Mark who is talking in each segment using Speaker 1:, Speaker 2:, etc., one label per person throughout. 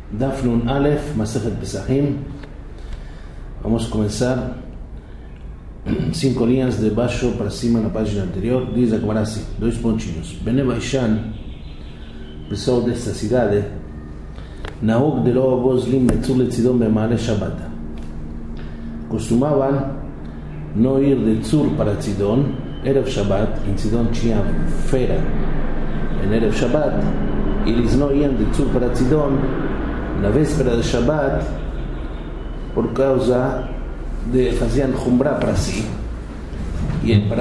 Speaker 1: Daf Nun Aleph, Masechet Pesachim. Vamos a comenzar 5 líneas de baixo para cima na página anterior. Diz a Gemara assim, 2 pontinhos. Bnei Baishan, pessoal desta cidade, Nahog de lo Boslim Metzur Letzidon Bemale Shabbat. Costumavam não ir de Tzur para Tzidon, Erev Shabbat. Em Tzidon tinha feira em Erev Shabbat. Eles não iam de Tzur para Tzidon na véspera de Shabbat por causa de faziam Humrah para si e para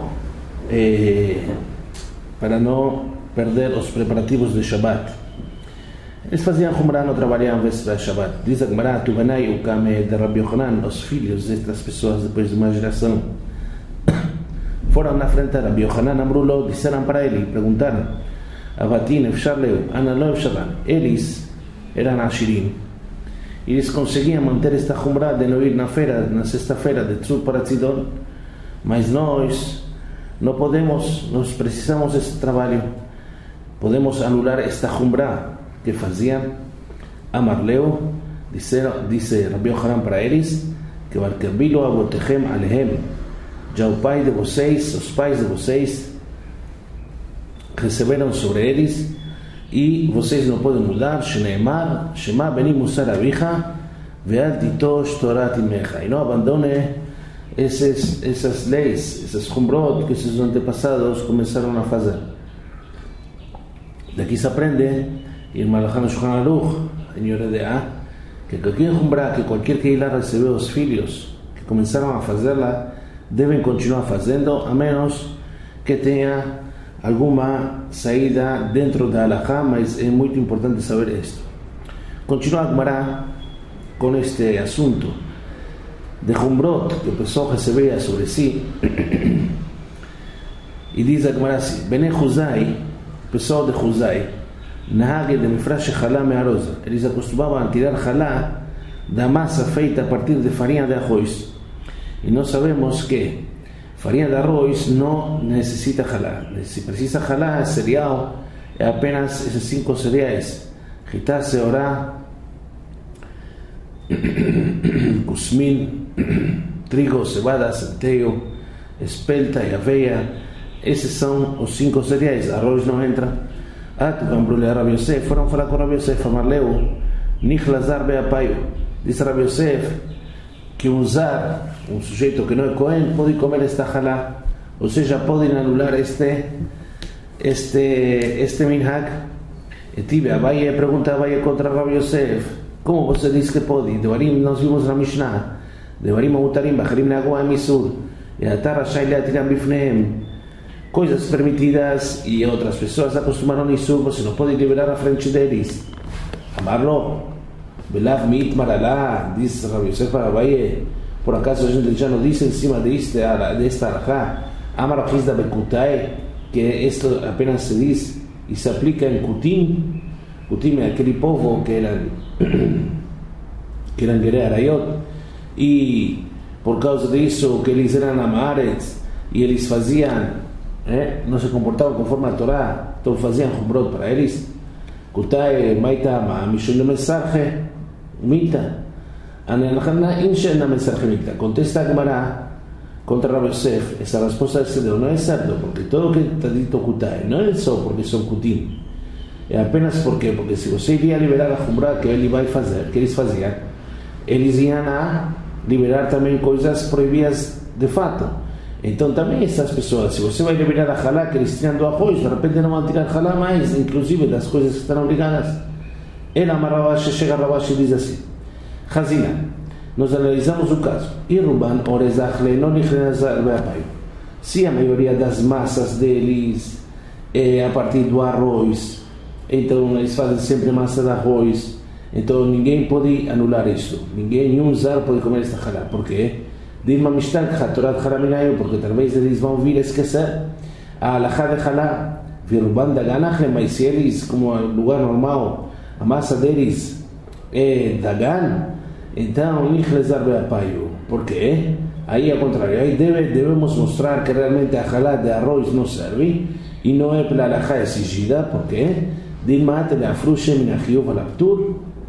Speaker 1: não perder os preparativos de Shabbat. Eles faziam Humrah, não trabalhavam véspera de Shabbat. Diz a Gemara, Tuvenai, o Kame de Rabbi Yochanan, os filhos destas pessoas depois de uma geração foram na frente de Rabbi Yochanan, Amrulo, disseram para ele, perguntaram, Avatin, Efshar Leu, Analó Efsharan. Eles eram Ashirim. Eles conseguiam manter esta Humrah de não ir na feira, na sexta-feira de Tzur para Tzidon, mas nós não podemos, nós precisamos desse trabalho. Podemos anular esta Humrah que faziam. Amarleu, disse Rabbi Yochanan para eles, que Barkabilo Abotechem Alehem, já o pai de vocês, os pais de vocês receberam sobre eles e vocês não podem mudar. Shneimar, Shema Beni Musar Avicha Ve'al Titosh Torat Imecha. E não abandone essas leis, essas humrot que esses antepassados começaram a fazer. Daqui se aprende, em Malachan Shulchan Aruch, em Yoredea, que qualquer humrah, que qualquer Keilah recebeu os filhos que começaram a fazê-la, devem continuar fazendo, a menos que tenha alguma saída dentro da halakha, mas é muito importante saber isto. Continua a Gemara com este assunto de Humrot que o pessoal recebia sobre si e diz a Gemara assim, Bnei Huzai, pessoal de Huzai, Nahag de Mifrash Chalá Me'aroz, eles acostumavam a tirar Chalá da massa feita a partir de farinha de arroz, e nós sabemos que farinha de arroz não necessita Chalá. Se precisa Chalá, cereal, é apenas esses 5 cereais: Hitá, Seorá, Kusmin, trigo, cevada, centeio, espelta e aveia. Esses são os 5 cereais. Arroz não entra. Rabbi Yosef, foram falar com Rabbi Yosef, Amarleu, Nichlazar Beapaio. Disse Rabbi Yosef que um zar, um sujeito que não é Cohen, pode comer esta halá, ou seja, podem anular este minhag. E tive Abaye, pergunta Abaye contra Rabbi Yosef, como você diz que pode? Devarim, nós vimos na Mishnah, Devarim Mutarim, Bacharim Nagua Misur, e Atar Rashai Leatiram Bifneem, coisas permitidas e outras pessoas acostumaram a isso, você não pode liberar à frente deles. Amarlo, Belav mit maralá, diz Rabbi Yosef para Abaye, por acaso a gente já não disse em cima desta alahá, Amar da Bekutai, que isto apenas se diz e se aplica em Kutim. Kutim é aquele povo que eram Gerei Arayot, e por causa disso que eles eram Amaretz e eles faziam, não se comportavam conforme a Torá, então faziam Humrot para eles. Kutai Maitama, Mishul Mesarche Mita, contesta a Gemara contra Rabbi Yosef. Essa resposta não é certa, porque todo o que está dito Kutai não é só porque são Kutim, é apenas porque se você iria liberar a Humrah que ele vai fazer, que eles faziam, eles iam a liberar também coisas proibidas de fato. Então também essas pessoas, se você vai liberar a halá que eles tiram do arroz, de repente não vão tirar halá mais, inclusive das coisas que estão ligadas. Ela Marabashi, chega Rabashi e diz assim, Hazina, nós analisamos o caso, Iruban Orezach Lenon Nichlazar Beapaio, se a maioria das massas deles é a partir do arroz, então eles fazem sempre massa de arroz, então ninguém pode anular isso, nenhum zar pode comer esta halá. Por quê? Dilma Mishtak, Hatorat Haraminayo, porque talvez eles vão vir a esquecer a alahá de halá, Viruban da Ganachem, mas se eles, como lugar normal, a massa deles é Dagan, então Nichlezar Beapaio. Por quê? Aí ao contrário, aí devemos mostrar que realmente a halá de arroz não serve e não é pela alahá exigida. Por quê? Dilma Atele Afrushe Minachiyuv Alaptur,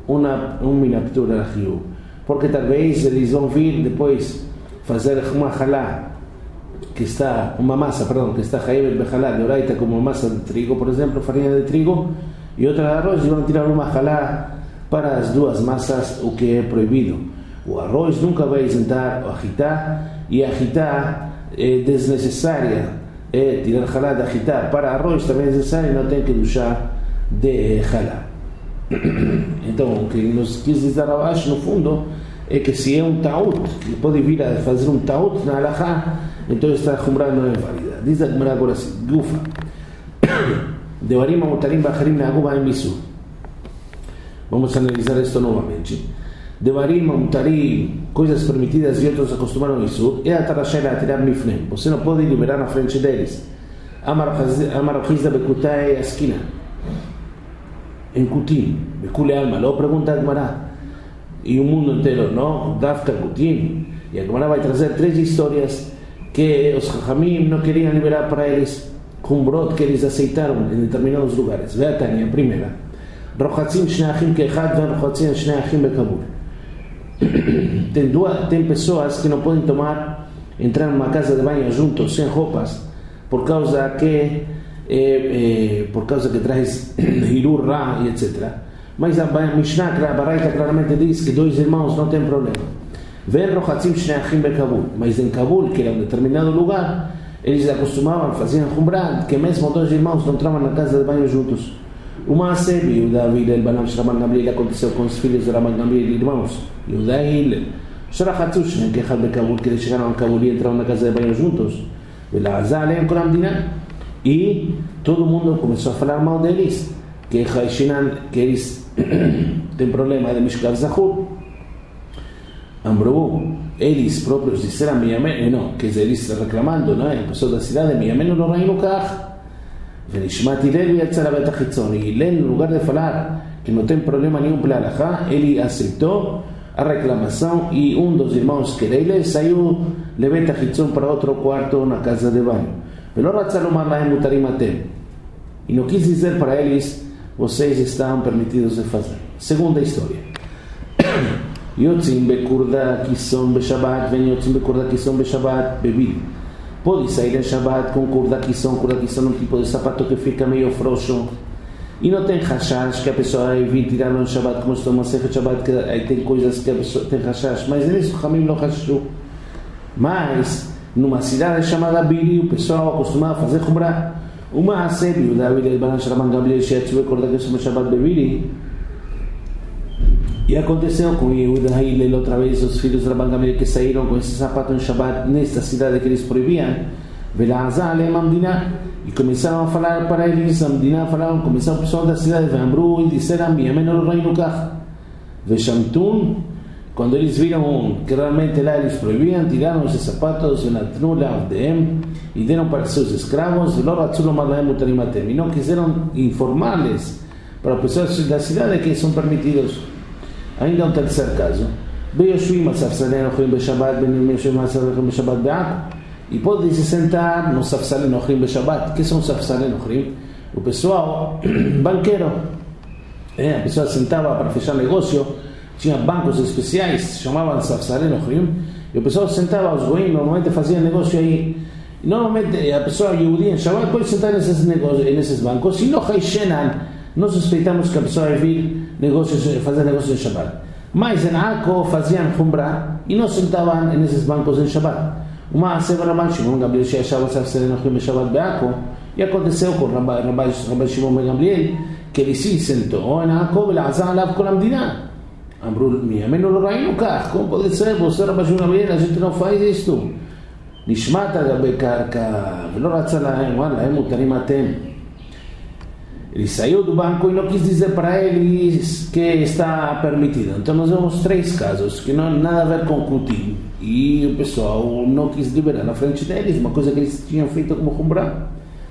Speaker 1: minaptura rio, porque talvez eles vão vir depois fazer uma halá, que está uma massa, perdão, que está hayevet behalá de oraita, como massa de trigo, por exemplo, farinha de trigo, e outra de arroz, e vão tirar uma halá para as duas massas, o que é proibido. O arroz nunca vai isentar o agitar, e agitar é desnecessária, tirar halá de agitar para arroz também é necessário, não tem que duchar de halá. Então, o que nos quis dizer abaixo, no fundo, é que se é um ta'ut, que pode vir a fazer um ta'ut na halachá, então esta Humrá não é válida. Diz a Gemara agora assim, Gufa, Devarim amutarim bacharim na'aguba em misu. Vamos analisar isto novamente. Devarim amutarim, coisas permitidas e outros acostumaram a isso, é a tarashai a tirar mifnem. Você não pode liberar na frente deles. Amar Chizda bekutai askina. Em Kutim, Bekule Alma, lo pergunta a Gemara. E o mundo inteiro, não? Dafka Kutim. E a Gemara vai trazer 3 histórias que os Chachamim não queriam liberar para eles, Humbrot que eles aceitaram em determinados lugares. Vê a Tânia, a primeira. Rochatzim Shnei Achim Keechad Ven Rochatzim Shnei Achim Bekabul. Tem pessoas que não podem entrar numa casa de banho juntos, sem roupas, por causa que traz Hirur Ra e etc. Mas a Mishnah, a Baraita claramente diz que 2 irmãos não tem problema. Ven Rochatzim Shnei Achim Bekabul. Mas em Kabul, que era um determinado lugar, eles acostumavam, faziam Humrah, que mesmo 2 irmãos não entravam na casa de banho juntos. Uma sebi, o David, o Banam Shraban Gamliel, aconteceu com os filhos de Raban Gamliel, irmãos. E o David, Shrachatzim Shnei Keechad Bekabul, que eles chegaram a Kabul e entraram na casa de banho juntos. Velazalem Kolamdina. E todo mundo começou a falar mal deles, que eles têm problema de Mishkav Zahur. Amru, eles próprios disseram, não, quer dizer, eles reclamando, não é? A pessoa da cidade, Miyamenu lo reino kach, Venishmat Hillel yatzar bet hachitzon. E Hillel, no lugar de falar que não tem problema nenhum pela halachá, ele aceitou a reclamação e um dos irmãos que era ele saiu de bet hachitzon para outro quarto na casa de banho. Velo ratzal lomar lahem mutarim atem. E não quis dizer para eles, vocês estão permitidos de fazer. Segunda história. Yotzim bekurda kisson beshabbat, ven yotzim bekurda kisson beshabbat bebil. Pode sair em Shabbat com kurda kisson é um tipo de sapato que fica meio frouxo. E não tem hashash que a pessoa vai vir tirá-lo em Shabbat, como estou a ser Shabbat, que aí tem coisas que a pessoa tem hashash. Mas nisso o Hamim não hashashou. Mas, numa cidade chamada Biri, o pessoal costumava fazer Humrah. Uma sebi, o David, o Banam Shraban Gamliel, Shetzim bekurda kisson beshabbat bebili. E aconteceu com Yehuda e Hillel outra vez, os filhos de Rabban Gamliel que saíram com esse sapato em Shabbat nesta cidade que eles proibiam. E começaram a falar para eles, começaram o pessoal da cidade, e disseram, quando eles viram que realmente lá eles proibiam, tiraram esses sapatos e deram para seus escravos, e não quiseram informar-lhes para as pessoas da cidade que são permitidos. Ainda um terceiro caso. E pode se sentar no Safsalei Ochrim Beshabbat. Que são Safsalei Ochrim? O pessoal, banqueiro, a pessoa sentava para fechar negócio, tinha bancos especiais, chamavam Safsalei Ochrim, e o pessoal sentava, os goim normalmente faziam negócio aí. Normalmente a pessoa Yehudia em Shabbat pode sentar nesses bancos, e não Haishenan, nós suspeitamos que a pessoa vai vir fazer negócios em Shabbat. Mas em Akko faziam Humrah e não sentavam nesses bancos em Shabbat. Uma semana mais, Shimon Gamliel achava Safsalei Ochrim Shabbat be'Akko, e aconteceu com Rabbi Shimon ben Gamliel que ele se sentou em Akko e Elazar alav kol hamdina. Amru miyamenu lo rainu kach. Como pode ser? Você, Rabbi Shimon Gamliel, a gente não faz isto. Nishmat agabe karka velo ratzah lahem mutarim atem. Ele saiu do banco e não quis dizer para eles que está permitido. Então nós vemos 3 casos que não tem nada a ver com Kutim. E o pessoal não quis liberar na frente deles, uma coisa que eles tinham feito como Humrah.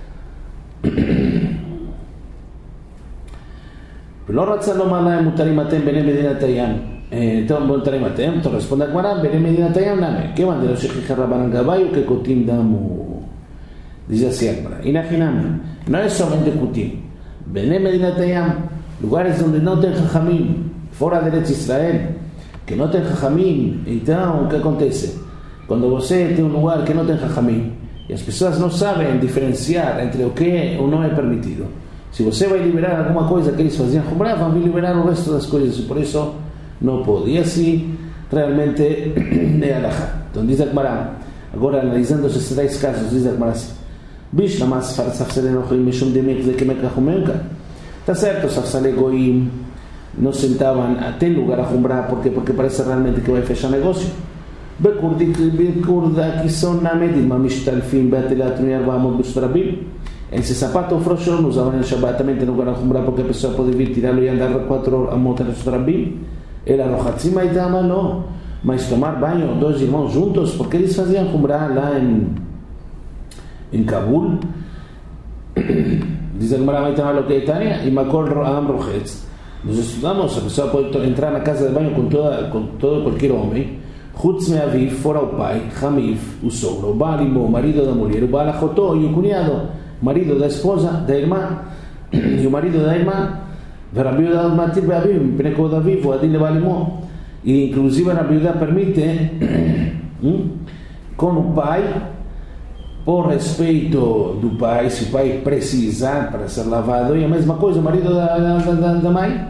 Speaker 1: Então, responde a Gemara, Bene Medinat Hayam Name. Que bandeira Shechicha Rabbanan Gabay ou que Kutim Damu? Diz assim a Gemara. Inachiname. Não é somente Kutim. Bene Medinat Hayam, lugares donde não tem Jajamim, fora de Eretz Israel, que não tem Jajamim, então o que acontece? Quando você tem um lugar que não tem Jajamim, e as pessoas não sabem diferenciar entre o que é ou não é permitido, se você vai liberar alguma coisa que eles faziam Humrah, vão liberar o resto das coisas, e por isso não pode. E assim, realmente, é Alahá. Então diz a Gemara, agora analisando os 10 casos, diz a Gemara assim, Bish namas safsale nochim mishum demek zekemek rachumenka. Está certo, safsale goim não sentavam até lugar a Humrah, porque parece realmente que vai fechar negócio. Bekurda que são na medida mishtalfim betelat miarvamot bustrabim. Esse sapato frouxo não usavam no Shabbat também tem lugar a Humrah, porque a pessoa pode vir tirá-lo e andar 4 horas a montar no Strabim. Ela rochatzima e dama não, mas tomar banho 2 irmãos juntos, porque eles faziam Humrah lá em Kabul. Diz a Gemara vai tomar o que é Tânia e Makol Am Rochetz. Nós estudamos, a pessoa pode entrar na casa de banho com todo qualquer homem, Chutz me'aviv, fora o pai, Hamiv, o sogro, o Baalimo, o marido da mulher, o Baalachotó e o cunhado, marido da esposa, da irmã, e o marido da irmã, Rabbi Yehuda matir be'aviv, mipnei kod aviv, o adin le'Baalimo. E inclusive Rabbi Yehuda permite com o pai, por respeito do pai, se o pai precisar para ser lavado, e a mesma coisa, o marido da mãe,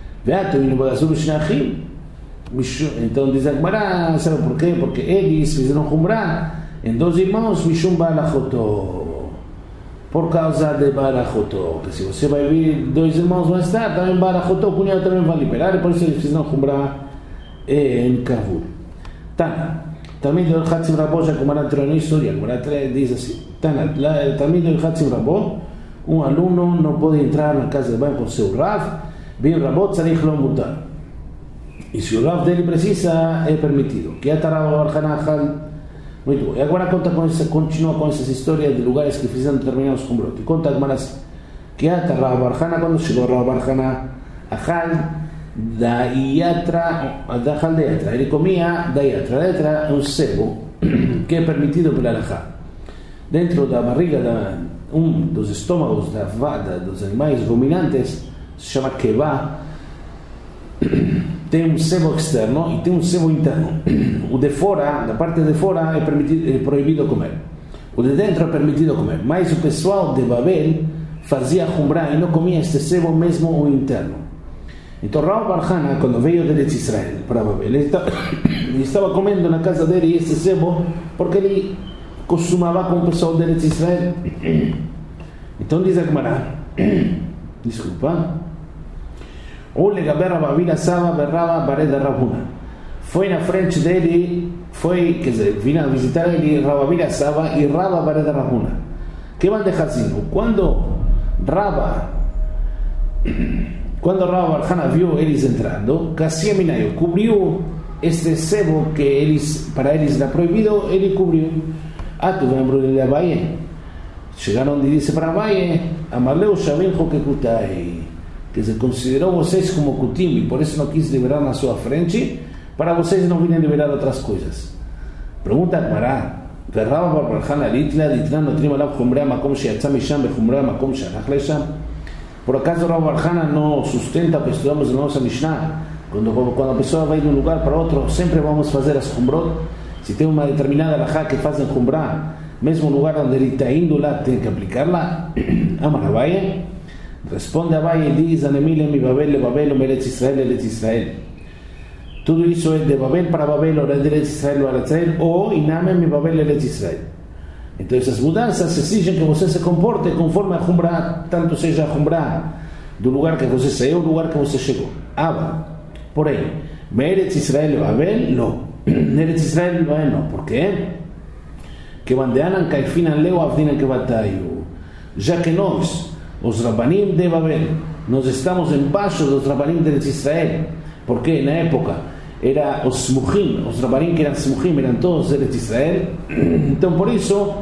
Speaker 1: então diz a Gemara, sabe por quê? Porque eles fizeram Humrah em 2 irmãos, Mishum Baalachotó, por causa de Baalachotó, que se você vai vir 2 irmãos mais tarde, também Baalachotó, o cunhado também vai liberar, e por isso eles fizeram Humrah em Kabul. Também do Hatzim Rabó, já como era na história, agora diz assim, também do Hatzim Rabó, um aluno não pode entrar na casa de banho com seu Rav, bem Rabó, tzarich lo mutar. E se o Rav dele precisa, é permitido. Que muito bom. E agora continua com essas histórias de lugares que fizeram determinados Humrot. E conta assim, que Rav Barhana, quando chegou Rav Barhana, Achal da Yatra, ele comia da Yatra é um sebo que é permitido pela Alahá. Dentro da barriga dos estômagos dos animais ruminantes, se chama Kevá, tem um sebo externo e tem um sebo interno. O de fora, da parte de fora, é proibido comer. O de dentro é permitido comer. Mas o pessoal de Babel fazia Humrah e não comia este sebo, mesmo o interno. Então Rav Barhana, quando veio de Eretz Israel para Babel, ele estava comendo na casa dele este sebo, porque ele costumava com o pessoal de Eretz Israel. Então diz a Gemara, desculpa, foi na frente dele, quer dizer, vinha visitar ele Rabavila Saba e Rava Bareda Rahuna. Que van de Hazino? Quando Rava Barhana viu eles entrando, Kassia Minayo cobriu este sebo que para eles era proibido, ele cobriu. Tu lembro de Abaye? Chegaram e disse para Abaye, Amarleu Shavim Hokekutai, que se considerou vocês como kutim e por isso não quis liberar na sua frente, para vocês não virem liberar outras coisas. Pergunta a Gemara, Rava Barhana Litla, Litlan Notrim Alav Humrah Makom Sheyatzah Misham Bechumrah Makom Shehalach Lesham. Por acaso Rava Barhana não sustenta o que estudamos na nossa Mishnah? Quando a pessoa vai de um lugar para outro, sempre vamos fazer as Humrot. Se tem uma determinada alahá que fazem Humrah, mesmo no lugar onde ele está indo lá, tem que aplicar-la. Amar Abaye. Responde Abaye e diz, Anemile mi Babel, Babel, o Eretz Israel, Eretz Israel. Tudo isso é de Babel para Babel, ou de Eretz Israel para Israel, ou Iname mi Babel, Eretz Israel. Então essas mudanças exigem que você se comporte conforme a Humrah, tanto seja a Humrah do lugar que você saiu ou do lugar que você chegou. Porém, Eretz Israel, Babel, não. Eretz Israel, Babel, não. Por quê? Que bandeanan caifinan leu avdinan que bataio. Já que nós, os Rabanim de Babel, nós estamos embaixo dos Rabanim de Israel, porque na época era os Smuchim, os Rabanim que eram Smuchim, eram todos de Israel, então por isso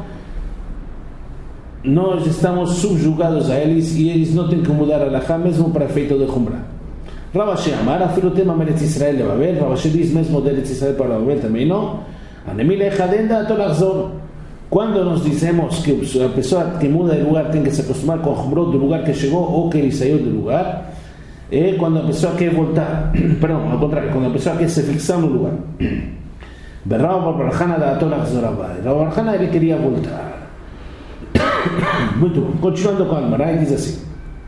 Speaker 1: nós estamos subjugados a eles e eles não têm que mudar a Alahá mesmo para efeito de Humrah. Ravashi Amar, afiro tema Eretz Israel de Babel, Ravashi diz mesmo de Eretz Israel para Babel também não, Anemile Echadenda Tolachzor. Quando nós dizemos que a pessoa que muda de lugar tem que se acostumar com o Humrot do lugar que chegou ou que ele saiu do lugar, cuando empezó a que voltar, perdón, al contrario, cuando empezó a que se fixara en un lugar. Berraba por Barjana da Tola Zoraba. Rabbi Barjana él quería voltar. Muito bom. Continuando com a Almará, diz assim: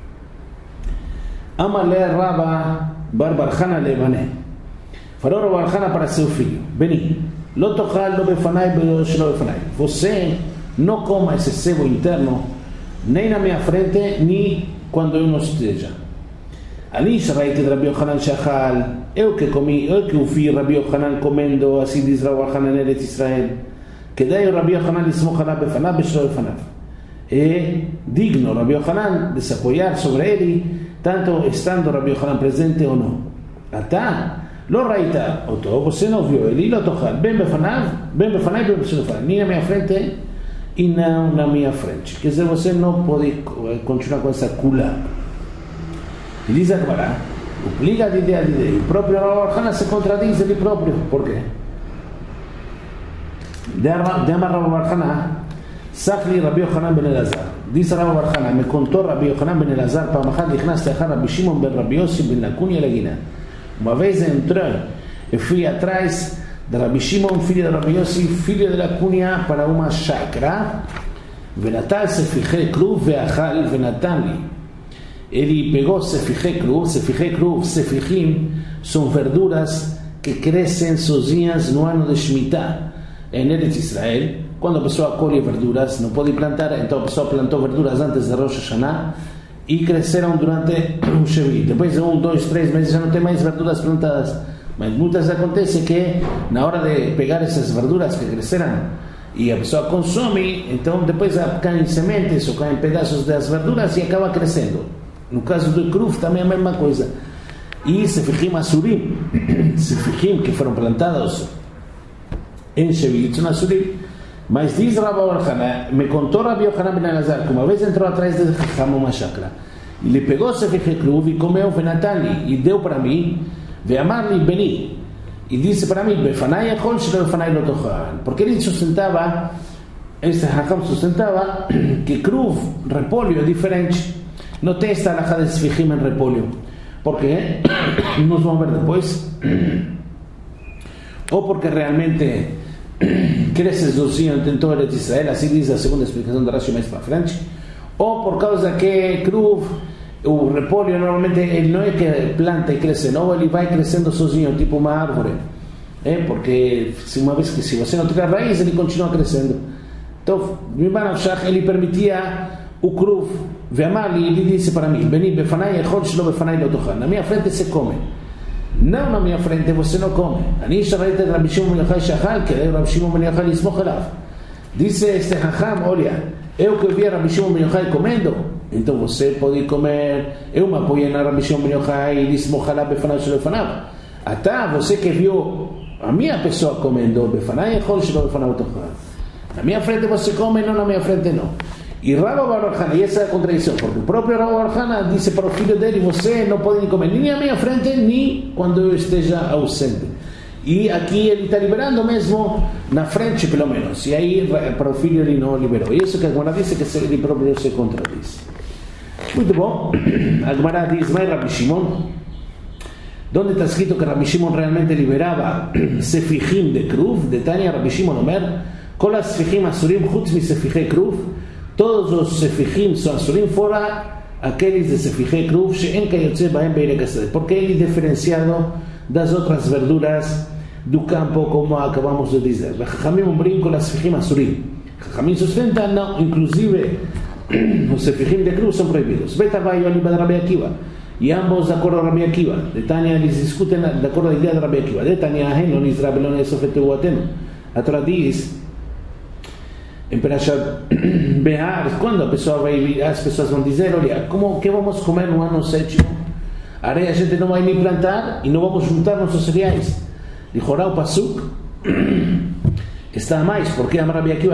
Speaker 1: Amale Rabba Bar Barjana Levané. Falou Rabbi Barjana para seu filho: Beni, lo tochal lo befanai, lo befanai. Você não coma esse sebo interno nem na minha frente, nem quando eu não esteja. Ali ראיתי רבי יוחנן שאכל, eu que o vi רבי יוחנן comendo, assim diz רבי יוחנן ארץ ישראל, כדאי רבי יוחנן לסמוך עליו בפניו ושלא בפניו. É digno Rabbi Yohanan de se apoiar sobre ele, tanto estando Rabbi Yohanan presente ou não. Atá, lo raita, você não viu ele, lo tochal, bem בפניו, bem שלא בפניו, nem na minha frente e não na minha frente. Quer dizer, você não pode continuar com essa cula. E diz a Gemara, obliga de ideia de ideia. O próprio Rabbi Barjana se contradiz ele próprio. Por quê? De Rabbi Barjana, Sachli Rabbi Yohanan ben Elazar. Diz Rabbi Barjana, me contou Rabbi Yohanan ben Elazar, פעם אחת נכנסתי אחר Rabbi Shimon ben Rabbi Yossi ben Lacunia Lagina. Uma vez entrou e fui atrás de Rabbi Shimon, filho de Rabbi Yossi, filho de Lacunia, para uma chácara. ונטל ספיחי כרוב ואכל ונתן לי. Ele pegou sefihei kruv, sefihim são verduras que crescem sozinhas no ano de Shemitah em Eretz Israel. Quando a pessoa colhe verduras, não pode plantar, então a pessoa plantou verduras antes de Rosh Hashanah e cresceram durante o Shevi. Depois de 1, 2, 3 meses já não tem mais verduras plantadas. Mas muitas acontece que na hora de pegar essas verduras que cresceram e a pessoa consome, então depois caem sementes ou caem pedaços das verduras e acaba crescendo. No caso do Kruv também é a mesma coisa. E Sefihim Asurim, Sefihim que foram plantados em Shevit, são Asurim. Mas diz Rabbi Barjana, me contou Rabbi Yohanan ben Elazar, que uma vez entrou atrás de Chacham uma chácara. Ele pegou Sefihim Kruv e comeu Venatali, e deu para mim, Ve'amar-li Beni, e disse para mim, Befanai Echol, Shelo Befanai Lo Tochal. Porque ele sustentava, este Chacham sustentava, que Kruv, repolho, é diferente. Não tem esta alhaja de Sefihim em repolho. Porque nós vamos ver depois. Ou porque realmente cresce sozinho em todo Eretz Israel, assim diz a segunda explicação da Rashi mais para frente. Ou por causa que Kruv, o repolho normalmente ele não é que planta e cresce, não, ele vai crescendo sozinho, tipo uma árvore. Porque uma vez que se você não tiver raiz, ele continua crescendo. Então, ele permitia o Kruv. Ve'amar-li, ele disse para mim, Beni, befanai echol shelo befanai lo tochal. Na minha frente se come, não na minha frente você não come. Ani sharaita de Rabbi Shimon ben Yochai shachal, que Rabbi Shimon ben Yochai lismoch elav. Disse este Chacham, olha, eu que vi Rabbi Shimon ben Yochai comendo, então você pode comer. Eu me apoiei na Rabbi Shimon ben Yochai lismoch elav befanai shelo befanav. Até você que viu a minha pessoa comendo, befanai echol shelo befanai lo tochal. Na minha frente você come, não na minha frente não. E Rabbi Barjana, e essa é a contradição, porque o próprio Rabbi Barjana disse para o filho dele, você não pode comer nem à minha frente, nem quando eu esteja ausente. E aqui ele está liberando mesmo na frente, pelo menos. E aí para o filho ele não liberou. E isso que a Gemara disse que ele próprio se contradiz. Muito bom. A Gemara diz, mas Rabbi Shimon, onde está escrito que Rabbi Shimon realmente liberava Sefihim de Kruv, de Tanya Rabbi Shimon Omer, Kol Sefihim Asurim chutz mi Sefihei Kruv. Todos os Sefihim são Asurim fora aqueles de Sefihei Kruv she'en kayotze bahem beirek haseder, porque ele é diferenciado das outras verduras do campo, como acabamos de dizer. Chachamim ombrim kol Sefihim Asurim. Chachamim sustentam, não, inclusive os Sefihim de Kruv são proibidos. Betavai oliva de Rabbi Akiva, e ambos de acordo a Rabbi Akiva. De Tanya eles discutem de acordo à ideia de Rabbi Akiva. De Tanya ahen lo nizra velo ne'esofet tevuatenu. A Torá diz em Perashat Behar, quando a pessoa vai, as pessoas vão dizer, olha, que vamos comer no ano 7º? A gente não vai nem plantar e não vamos juntar nossos cereais. Dijo o Pasuk está a mais, porque a Rabbi Akiva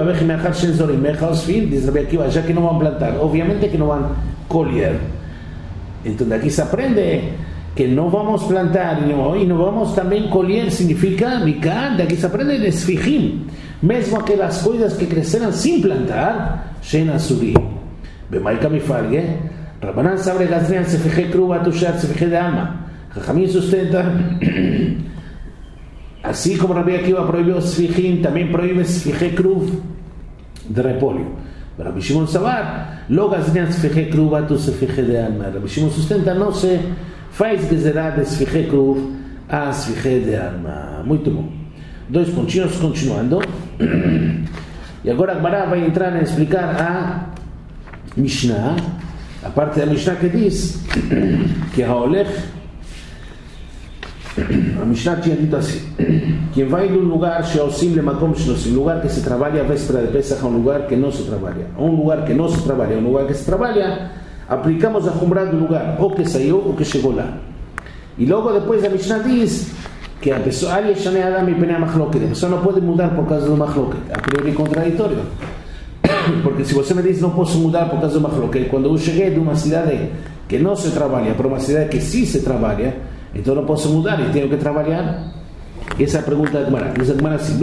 Speaker 1: diz Rabbi Akiva, já que não vão plantar, obviamente que não vão colher. Então daqui se aprende que não vamos plantar e não vamos também colher, significa, daqui se aprende de Sefihim, mesmo aquelas coisas que cresceram sem plantar, she'en asurim. B'maika mifalge, Rabanan sabe Gazrian se fije cruba tushar se fije de alma. Jajamín sustenta, así como Rabbi Akiva prohibió sfijin, también prohíbe sfije cruv de repollo. Rabbi Shimon Sabar, lo Gazrian se fije cruba tu se fije de alma. Rabbi Shimon sustenta, não se faz gezerá de sfije cruv a sfije de alma. Muito bom. Dois pontinhos, continuando. E agora a Gemara vai entrar a explicar a Mishnah, a parte da Mishnah que diz que a Mishnah tinha dito assim: quem vai num lugar sheosim lemakom shenosim, lugar que se trabalha a véspera de Pesach, a um lugar que não se trabalha, a um lugar que não se trabalha, a um lugar que se trabalha, aplicamos a Humrah do lugar, ou que saiu ou que chegou lá. E logo depois a Mishnah diz que a pessoa, a pessoa não pode mudar por causa do machloket, a priori contraditório. Porque se você me diz não posso mudar por causa do machloket, quando eu cheguei de uma cidade que não se trabalha para uma cidade que sim se trabalha, então não posso mudar e tenho que trabalhar. Essa é a pergunta da Gemara. Diz a Gemara assim: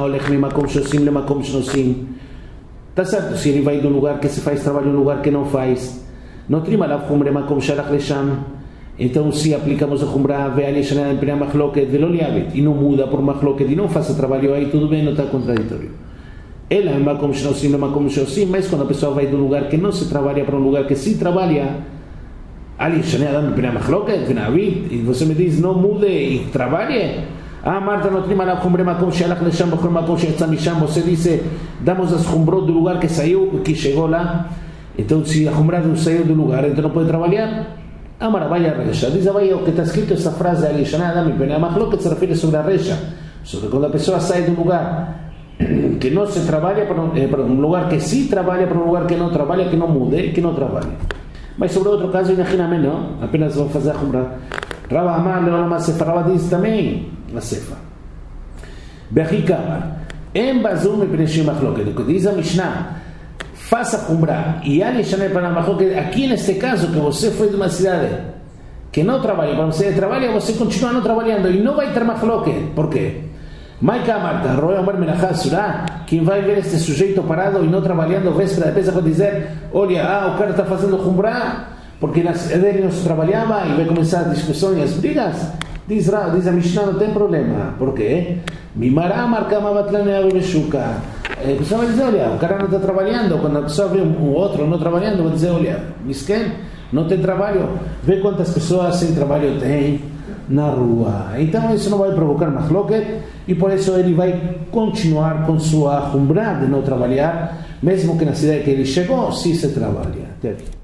Speaker 1: está certo, se ele vai de um lugar que se faz trabalho, um lugar que não faz, não trima lá Humre makom shalach lesham. Então se aplicamos a Humrah ve'al yeshana em primeira machloket velo liabit, e não muda por machloket e não faça trabalho, aí tudo bem, não está contraditório. Ela é makom shenosim lemakom shosim, mas quando a pessoa vai de um lugar que não se trabalha para um lugar que se trabalha, ali Adam Pina Machloket, e você me diz não mude e trabalhe. Marta não trima lá Humre makom shalach lesham b'chol makom she'yatza misham. Você disse damos as Humrot do lugar que saiu, que chegou lá. Então se a Humrah não saiu do lugar, então não pode trabalhar. Amara vaya recha. Diz Abaye o que está escrito essa frase ali Adam Pina Machloket se refere sobre a recha, sobre quando a pessoa sai de um lugar que não se trabalha para um lugar que se trabalha para um lugar que não trabalha, que não mude, que não trabalhe. Mas sobre outro caso, imagina-me, não? Apenas vão fazer a Humrah. Rava Amar, Leolama Sefa, Rava diz também a Sefa. Bechikamar, em Bazum e Peneshim Machloket, o que diz a Mishnah, faça a Humrah e ali Shanei para Machloket, aqui neste caso, que você foi de uma cidade que não trabalha, para você trabalha, você continua não trabalhando e não vai ter Machloket. Por quê? Maika Marta, Roya Omar Menachá Surá, quem vai ver este sujeito parado e não trabalhando, véspera de Pesach, vai dizer: olha, o cara está fazendo Humrah porque ele não se trabalhava, e vai começar a discussão e as brigas. Diz a Mishnah, não tem problema. Por quê? Mimará marcama batlanea bebeshuka. A pessoa vai dizer: olha, o cara não está trabalhando. Quando a pessoa vê um outro não trabalhando, vai dizer: olha, misken, não tem trabalho. Vê quantas pessoas sem trabalho tem na rua. Então isso não vai provocar machloket, e por isso ele vai continuar com sua Humrah de não trabalhar, mesmo que na cidade que ele chegou, se trabalha. Até aqui.